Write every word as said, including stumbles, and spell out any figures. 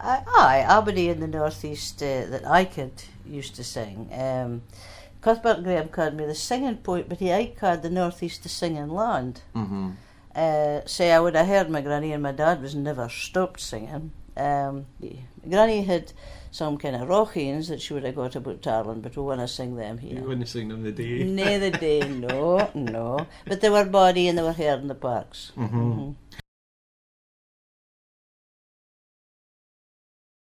I, aye, everybody in the northeast uh, that I could used to sing. Um, Cuthbert Graham called me the singing poet, but he I called the northeast the singing land. Mm-hmm. Uh, say I would have heard my granny, and my dad was never stopped singing. Um, Granny had some kind of rockings that she would have got about Ireland, but we want to sing them here. You wouldn't sing them the day. Nay, the day, no, no. But they were body and they were heard in the parks. Mm-hmm. Mm-hmm.